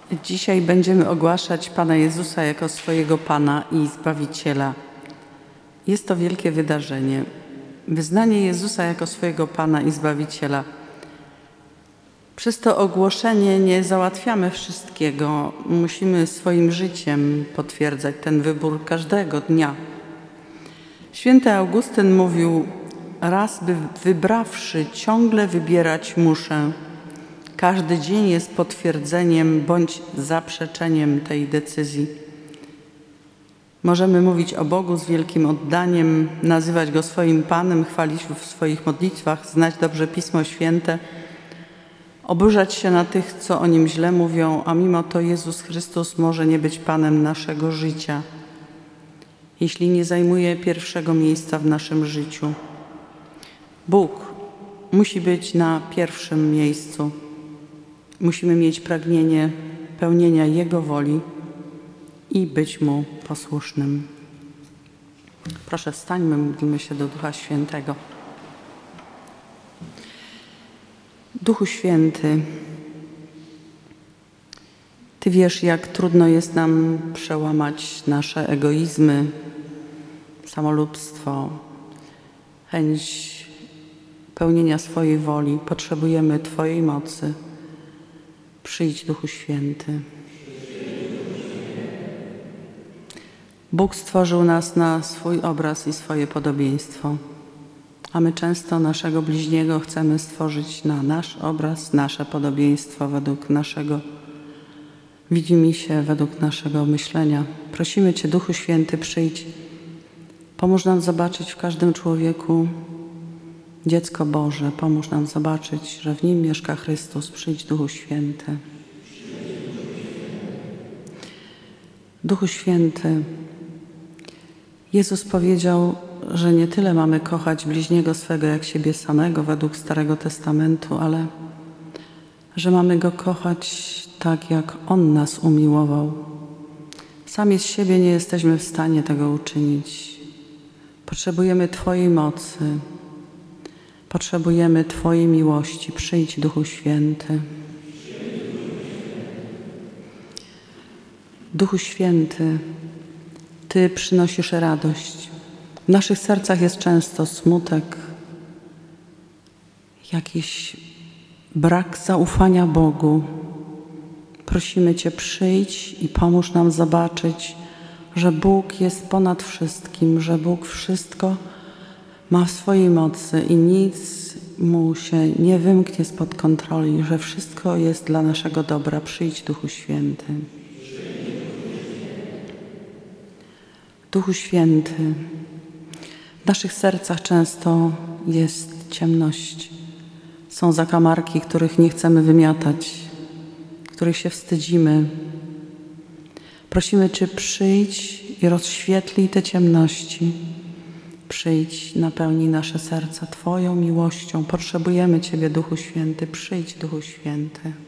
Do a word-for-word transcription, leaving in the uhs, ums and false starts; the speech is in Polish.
Dzisiaj będziemy ogłaszać Pana Jezusa jako swojego Pana i Zbawiciela. Jest to wielkie wydarzenie. Wyznanie Jezusa jako swojego Pana i Zbawiciela. Przez to ogłoszenie nie załatwiamy wszystkiego. Musimy swoim życiem potwierdzać ten wybór każdego dnia. Święty Augustyn mówił: raz by wybrawszy, ciągle wybierać muszę. Każdy dzień jest potwierdzeniem bądź zaprzeczeniem tej decyzji. Możemy mówić o Bogu z wielkim oddaniem, nazywać Go swoim Panem, chwalić w swoich modlitwach, znać dobrze Pismo Święte, oburzać się na tych, co o Nim źle mówią, a mimo to Jezus Chrystus może nie być Panem naszego życia, jeśli nie zajmuje pierwszego miejsca w naszym życiu. Bóg musi być na pierwszym miejscu. Musimy mieć pragnienie pełnienia Jego woli i być Mu posłusznym. Proszę, wstańmy, módlmy się do Ducha Świętego. Duchu Święty, Ty wiesz, jak trudno jest nam przełamać nasze egoizmy, samolubstwo, chęć pełnienia swojej woli. Potrzebujemy Twojej mocy. Przyjdź, Duchu Święty. Bóg stworzył nas na swój obraz i swoje podobieństwo, a my często naszego bliźniego chcemy stworzyć na nasz obraz, nasze podobieństwo, według naszego widzimisię, według naszego myślenia. Prosimy Cię, Duchu Święty, przyjdź. Pomóż nam zobaczyć w każdym człowieku dziecko Boże. Pomóż nam zobaczyć, że w nim mieszka Chrystus. Przyjdź, Duchu Święty. Duchu Święty, Jezus powiedział, że nie tyle mamy kochać bliźniego swego jak siebie samego według Starego Testamentu, ale że mamy Go kochać tak, jak On nas umiłował. Sami z siebie nie jesteśmy w stanie tego uczynić. Potrzebujemy Twojej mocy. Potrzebujemy Twojej miłości. Przyjdź, Duchu Święty. Duchu Święty, Ty przynosisz radość. W naszych sercach jest często smutek, jakiś brak zaufania Bogu. Prosimy Cię, przyjdź i pomóż nam zobaczyć, że Bóg jest ponad wszystkim, że Bóg wszystko ma w swojej mocy i nic Mu się nie wymknie spod kontroli, że wszystko jest dla naszego dobra. Przyjdź, Duchu Święty. Duchu Święty, w naszych sercach często jest ciemność. Są zakamarki, których nie chcemy wymiatać, których się wstydzimy. Prosimy Cię, przyjdź i rozświetli te ciemności. Przyjdź, napełnij nasze serca Twoją miłością. Potrzebujemy Ciebie, Duchu Święty. Przyjdź, Duchu Święty.